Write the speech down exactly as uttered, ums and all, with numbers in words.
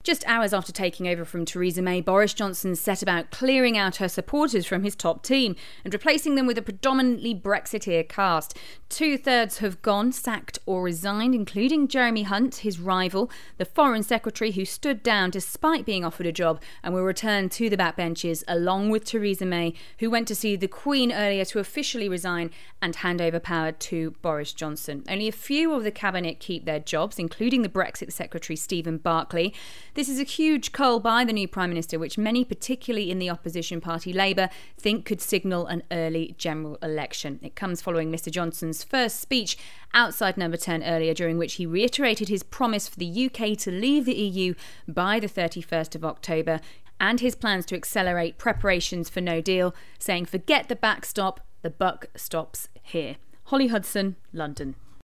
Just hours after taking over from Theresa May, Boris Johnson set about clearing out her supporters from his top team and replacing them with a predominantly Brexiteer cast. Two-thirds have gone, sacked or resigned, including Jeremy Hunt, his rival, the Foreign Secretary who stood down despite being offered a job and will return to the backbenches, along with Theresa May, who went to see the Queen earlier to officially resign and hand over power to Boris Johnson. Only a few of the cabinet keep their jobs, including the Brexit Secretary Stephen Barclay. This is a huge cull by the new Prime Minister, which many, particularly in the opposition party Labour, think could signal an early general election. It comes following Mr Johnson's first speech outside Number ten earlier, during which he reiterated his promise for the U K to leave the E U by the thirty-first of October and his plans to accelerate preparations for no deal, saying, "Forget the backstop, the buck stops here." Holly Hudson, London.